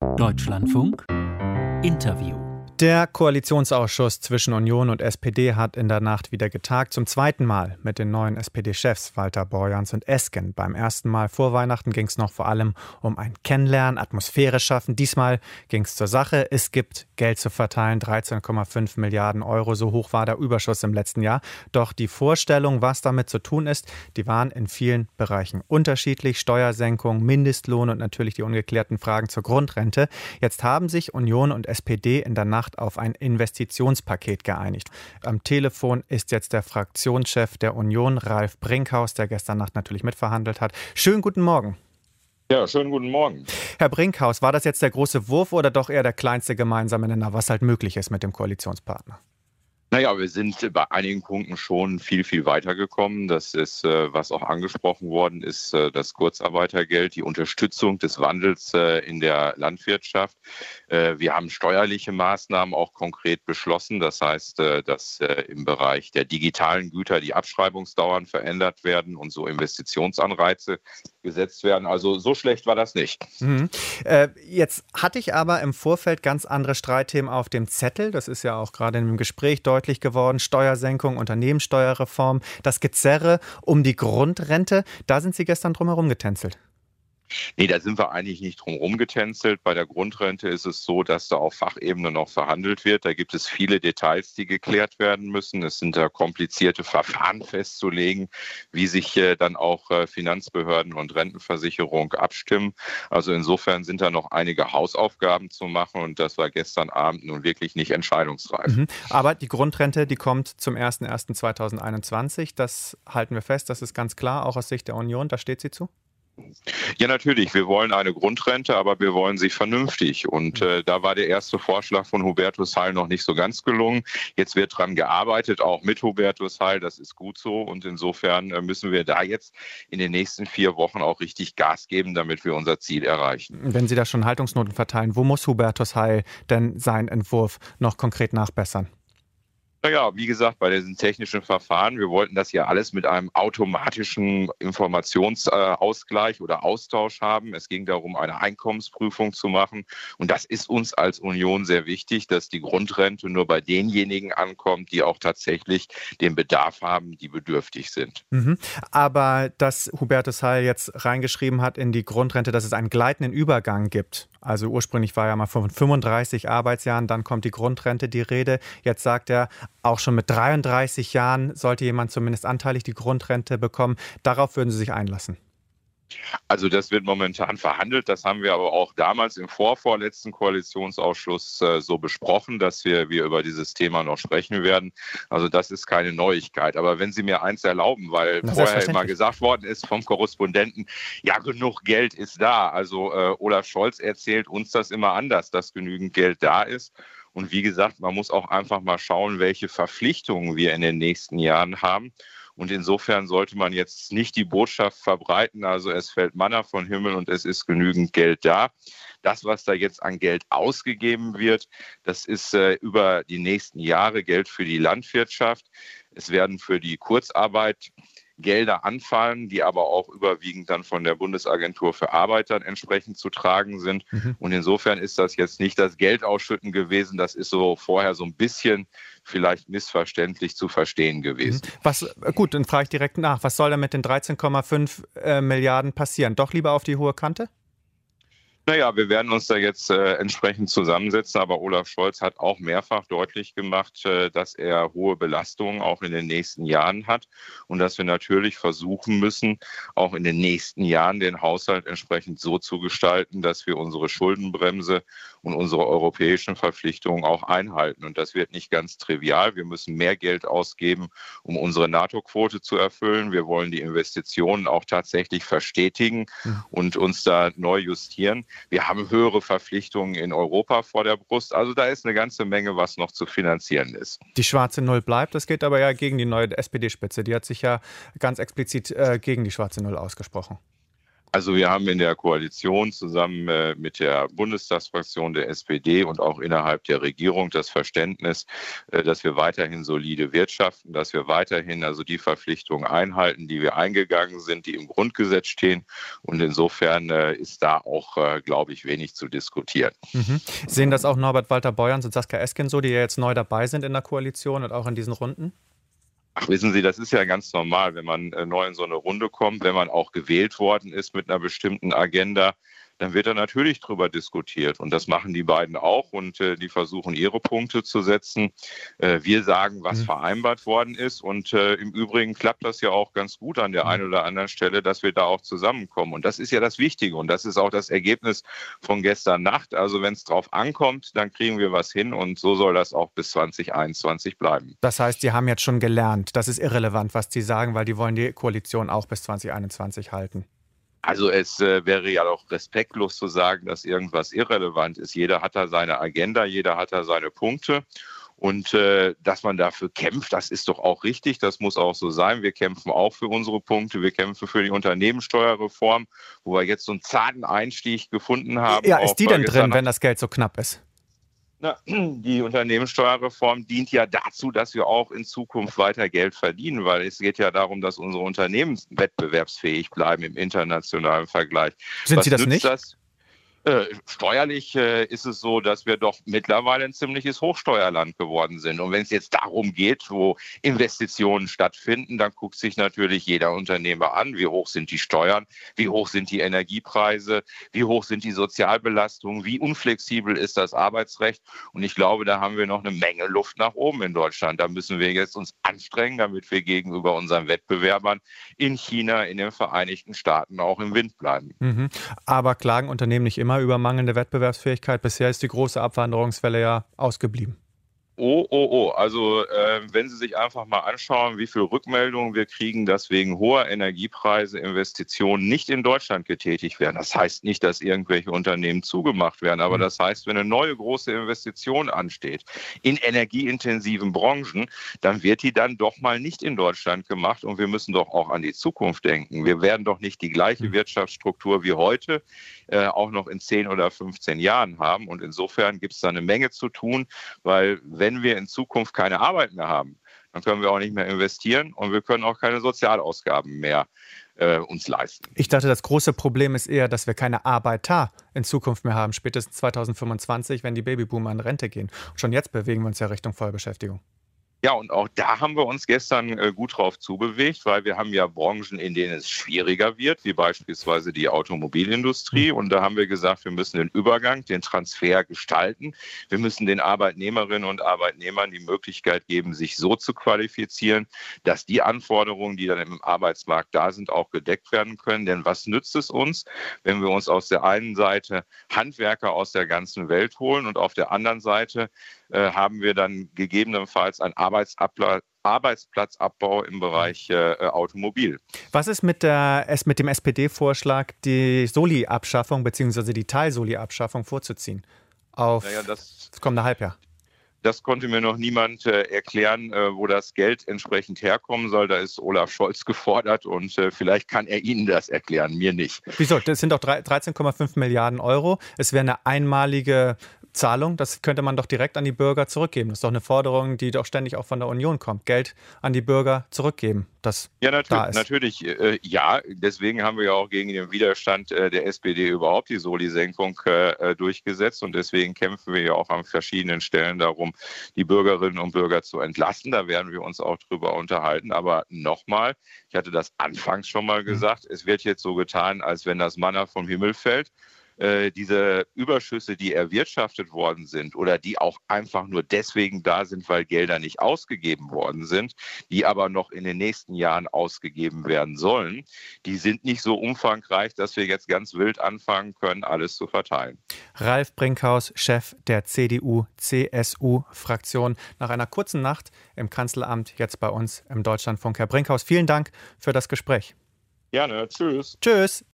Deutschlandfunk Interview. Der Koalitionsausschuss zwischen Union und SPD hat in der Nacht wieder getagt, zum zweiten Mal mit den neuen SPD-Chefs Walter Borjans und Esken. Beim ersten Mal vor Weihnachten ging es noch vor allem um ein Kennenlernen, Atmosphäre schaffen. Diesmal ging es zur Sache. Es gibt Geld zu verteilen, 13,5 Milliarden Euro, so hoch war der Überschuss im letzten Jahr. Doch die Vorstellung, was damit zu tun ist, die waren in vielen Bereichen unterschiedlich. Steuersenkung, Mindestlohn und natürlich die ungeklärten Fragen zur Grundrente. Jetzt haben sich Union und SPD in der Nacht auf ein Investitionspaket geeinigt. Am Telefon ist jetzt der Fraktionschef der Union, Ralf Brinkhaus, der gestern Nacht natürlich mitverhandelt hat. Schönen guten Morgen. Ja, schönen guten Morgen. Herr Brinkhaus, war das jetzt der große Wurf oder doch eher der kleinste gemeinsame Nenner, was halt möglich ist mit dem Koalitionspartner? Naja, wir sind bei einigen Punkten schon viel weitergekommen. Das ist, was auch angesprochen worden ist, das Kurzarbeitergeld, die Unterstützung des Wandels in der Landwirtschaft. Wir haben steuerliche Maßnahmen auch konkret beschlossen. Das heißt, dass im Bereich der digitalen Güter die Abschreibungsdauern verändert werden und so Investitionsanreize gesetzt werden. Also so schlecht war das nicht. Jetzt hatte ich aber im Vorfeld ganz andere Streitthemen auf dem Zettel. Das ist ja auch gerade im Gespräch deutlich geworden. Steuersenkung, Unternehmenssteuerreform, das Gezerre um die Grundrente. Da sind Sie gestern drum herum getänzelt. Nee, da sind wir eigentlich nicht drum rumgetänzelt. Bei der Grundrente ist es so, dass da auf Fachebene noch verhandelt wird. Da gibt es viele Details, die geklärt werden müssen. Es sind da komplizierte Verfahren festzulegen, wie sich dann auch Finanzbehörden und Rentenversicherung abstimmen. Also insofern sind da noch einige Hausaufgaben zu machen und das war gestern Abend nun wirklich nicht entscheidungsreif. Aber die Grundrente, die kommt zum 01.01.2021. Das halten wir fest, das ist ganz klar, auch aus Sicht der Union. Da steht sie zu? Ja, natürlich. Wir wollen eine Grundrente, aber wir wollen sie vernünftig. Und da war der erste Vorschlag von Hubertus Heil noch nicht so ganz gelungen. Jetzt wird dran gearbeitet, auch mit Hubertus Heil. Das ist gut so. Und insofern müssen wir da jetzt in den nächsten 4 Wochen auch richtig Gas geben, damit wir unser Ziel erreichen. Wenn Sie da schon Haltungsnoten verteilen, wo muss Hubertus Heil denn seinen Entwurf noch konkret nachbessern? Naja, wie gesagt, bei diesen technischen Verfahren, wir wollten das ja alles mit einem automatischen Informationsausgleich oder Austausch haben. Es ging darum, eine Einkommensprüfung zu machen. Und das ist uns als Union sehr wichtig, dass die Grundrente nur bei denjenigen ankommt, die auch tatsächlich den Bedarf haben, die bedürftig sind. Aber dass Hubertus Heil jetzt reingeschrieben hat in die Grundrente, dass es einen gleitenden Übergang gibt. Also ursprünglich war ja mal von 35 Arbeitsjahren, dann kommt die Grundrente die Rede. Jetzt sagt er, auch schon mit 33 Jahren sollte jemand zumindest anteilig die Grundrente bekommen. Darauf würden Sie sich einlassen? Also das wird momentan verhandelt. Das haben wir aber auch damals im vorvorletzten Koalitionsausschuss so besprochen, dass wir über dieses Thema noch sprechen werden. Also das ist keine Neuigkeit. Aber wenn Sie mir eins erlauben, weil vorher immer gesagt worden ist vom Korrespondenten, ja, genug Geld ist da. Also Olaf Scholz erzählt uns das immer anders, dass genügend Geld da ist. Und wie gesagt, man muss auch einfach mal schauen, welche Verpflichtungen wir in den nächsten Jahren haben. Und insofern sollte man jetzt nicht die Botschaft verbreiten, also es fällt Manna vom Himmel und es ist genügend Geld da. Das, was da jetzt an Geld ausgegeben wird, das ist über die nächsten Jahre Geld für die Landwirtschaft. Es werden für die Kurzarbeit Gelder anfallen, die aber auch überwiegend dann von der Bundesagentur für Arbeit dann entsprechend zu tragen sind. Und insofern ist das jetzt nicht das Geldausschütten gewesen, das ist so vorher so ein bisschen vielleicht missverständlich zu verstehen gewesen. Gut, dann frage ich direkt nach. Was soll denn mit den 13,5 Milliarden passieren? Doch lieber auf die hohe Kante? Naja, wir werden uns da jetzt entsprechend zusammensetzen, aber Olaf Scholz hat auch mehrfach deutlich gemacht, dass er hohe Belastungen auch in den nächsten Jahren hat und dass wir natürlich versuchen müssen, auch in den nächsten Jahren den Haushalt entsprechend so zu gestalten, dass wir unsere Schuldenbremse und unsere europäischen Verpflichtungen auch einhalten. Und das wird nicht ganz trivial. Wir müssen mehr Geld ausgeben, um unsere NATO-Quote zu erfüllen. Wir wollen die Investitionen auch tatsächlich verstetigen und uns da neu justieren. Wir haben höhere Verpflichtungen in Europa vor der Brust. Also da ist eine ganze Menge, was noch zu finanzieren ist. Die schwarze Null bleibt. Das geht aber ja gegen die neue SPD-Spitze. Die hat sich ja ganz explizit gegen die schwarze Null ausgesprochen. Also wir haben in der Koalition zusammen mit der Bundestagsfraktion der SPD und auch innerhalb der Regierung das Verständnis, dass wir weiterhin solide wirtschaften, dass wir weiterhin also die Verpflichtungen einhalten, die wir eingegangen sind, die im Grundgesetz stehen. Und insofern ist da auch, glaube ich, wenig zu diskutieren. Mhm. Sehen das auch Norbert Walter Borjans und Saskia Esken so, die ja jetzt neu dabei sind in der Koalition und auch in diesen Runden? Ach, wissen Sie, das ist ja ganz normal, wenn man neu in so eine Runde kommt, wenn man auch gewählt worden ist mit einer bestimmten Agenda, dann wird da natürlich drüber diskutiert. Und das machen die beiden auch und die versuchen, ihre Punkte zu setzen. Wir sagen, was vereinbart worden ist. Und im Übrigen klappt das ja auch ganz gut an der einen oder anderen Stelle, dass wir da auch zusammenkommen. Und das ist ja das Wichtige. Und das ist auch das Ergebnis von gestern Nacht. Also wenn es drauf ankommt, dann kriegen wir was hin. Und so soll das auch bis 2021 bleiben. Das heißt, Sie haben jetzt schon gelernt. Das ist irrelevant, was Sie sagen, weil die wollen die Koalition auch bis 2021 halten. Also es wäre ja doch respektlos zu sagen, dass irgendwas irrelevant ist. Jeder hat da seine Agenda, jeder hat da seine Punkte. Und dass man dafür kämpft, das ist doch auch richtig. Das muss auch so sein. Wir kämpfen auch für unsere Punkte. Wir kämpfen für die Unternehmenssteuerreform, wo wir jetzt so einen zarten Einstieg gefunden haben. Ja, ist die denn drin, wenn das Geld so knapp ist? Na, die Unternehmenssteuerreform dient ja dazu, dass wir auch in Zukunft weiter Geld verdienen, weil es geht ja darum, dass unsere Unternehmen wettbewerbsfähig bleiben im internationalen Vergleich. Sind Sie das nicht? Steuerlich ist es so, dass wir doch mittlerweile ein ziemliches Hochsteuerland geworden sind. Und wenn es jetzt darum geht, wo Investitionen stattfinden, dann guckt sich natürlich jeder Unternehmer an, wie hoch sind die Steuern, wie hoch sind die Energiepreise, wie hoch sind die Sozialbelastungen, wie unflexibel ist das Arbeitsrecht. Und ich glaube, da haben wir noch eine Menge Luft nach oben in Deutschland. Da müssen wir jetzt uns anstrengen, damit wir gegenüber unseren Wettbewerbern in China, in den Vereinigten Staaten auch im Wind bleiben. Mhm. Aber klagen Unternehmen nicht immer über mangelnde Wettbewerbsfähigkeit? Bisher ist die große Abwanderungswelle ja ausgeblieben. Also wenn Sie sich einfach mal anschauen, wie viele Rückmeldungen wir kriegen, dass wegen hoher Energiepreise Investitionen nicht in Deutschland getätigt werden. Das heißt nicht, dass irgendwelche Unternehmen zugemacht werden, aber das heißt, wenn eine neue große Investition ansteht in energieintensiven Branchen, dann wird die dann doch mal nicht in Deutschland gemacht und wir müssen doch auch an die Zukunft denken. Wir werden doch nicht die gleiche Wirtschaftsstruktur wie heute auch noch in 10 oder 15 Jahren haben und insofern gibt es da eine Menge zu tun, weil wenn wir in Zukunft keine Arbeit mehr haben, dann können wir auch nicht mehr investieren und wir können auch keine Sozialausgaben mehr uns leisten. Ich dachte, das große Problem ist eher, dass wir keine Arbeiter in Zukunft mehr haben, spätestens 2025, wenn die Babyboomer in Rente gehen. Und schon jetzt bewegen wir uns ja Richtung Vollbeschäftigung. Ja, und auch da haben wir uns gestern gut drauf zubewegt, weil wir haben ja Branchen, in denen es schwieriger wird, wie beispielsweise die Automobilindustrie. Und da haben wir gesagt, wir müssen den Übergang, den Transfer gestalten. Wir müssen den Arbeitnehmerinnen und Arbeitnehmern die Möglichkeit geben, sich so zu qualifizieren, dass die Anforderungen, die dann im Arbeitsmarkt da sind, auch gedeckt werden können. Denn was nützt es uns, wenn wir uns auf der einen Seite Handwerker aus der ganzen Welt holen und auf der anderen Seite haben wir dann gegebenenfalls einen Arbeitsplatzabbau im Bereich Automobil. Was ist mit dem SPD-Vorschlag, die Soli-Abschaffung bzw. die Teil-Soli-Abschaffung vorzuziehen auf das kommende Halbjahr? Das konnte mir noch niemand erklären, wo das Geld entsprechend herkommen soll. Da ist Olaf Scholz gefordert und vielleicht kann er Ihnen das erklären, mir nicht. Wieso? Das sind doch 13,5 Milliarden Euro. Es wäre eine einmalige Zahlung. Das könnte man doch direkt an die Bürger zurückgeben. Das ist doch eine Forderung, die doch ständig auch von der Union kommt. Geld an die Bürger zurückgeben, das da ist. Natürlich, ja. Deswegen haben wir ja auch gegen den Widerstand der SPD überhaupt die Soli-Senkung durchgesetzt. Und deswegen kämpfen wir ja auch an verschiedenen Stellen darum, die Bürgerinnen und Bürger zu entlasten. Da werden wir uns auch drüber unterhalten. Aber nochmal, ich hatte das anfangs schon mal gesagt, es wird jetzt so getan, als wenn das Manna vom Himmel fällt. Diese Überschüsse, die erwirtschaftet worden sind oder die auch einfach nur deswegen da sind, weil Gelder nicht ausgegeben worden sind, die aber noch in den nächsten Jahren ausgegeben werden sollen, die sind nicht so umfangreich, dass wir jetzt ganz wild anfangen können, alles zu verteilen. Ralf Brinkhaus, Chef der CDU-CSU-Fraktion, nach einer kurzen Nacht im Kanzleramt, jetzt bei uns im Deutschlandfunk. Herr Brinkhaus, vielen Dank für das Gespräch. Gerne, tschüss. Tschüss.